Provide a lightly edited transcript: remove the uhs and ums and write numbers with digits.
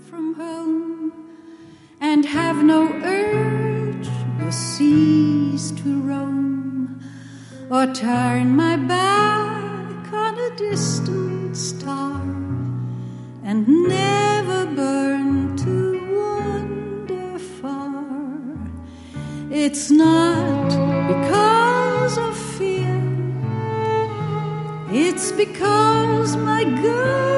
from home and have no urge the seas to roam, or turn my back on a distant star and never burn to wander far. It's not because of fear, it's because my girl